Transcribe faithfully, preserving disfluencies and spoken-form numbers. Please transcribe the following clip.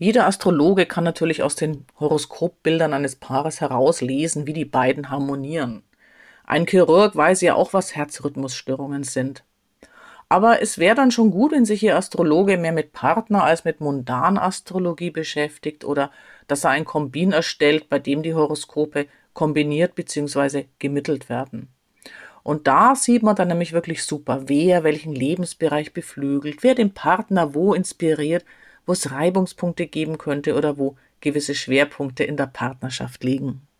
Jeder Astrologe kann natürlich aus den Horoskopbildern eines Paares herauslesen, wie die beiden harmonieren. Ein Chirurg weiß ja auch, was Herzrhythmusstörungen sind. Aber es wäre dann schon gut, wenn sich Ihr Astrologe mehr mit Partner als mit Mundanastrologie beschäftigt oder dass er ein Kombin erstellt, bei dem die Horoskope kombiniert bzw. gemittelt werden. Und da sieht man dann nämlich wirklich super, wer welchen Lebensbereich beflügelt, wer den Partner wo inspiriert, wo es Reibungspunkte geben könnte oder wo gewisse Schwerpunkte in der Partnerschaft liegen.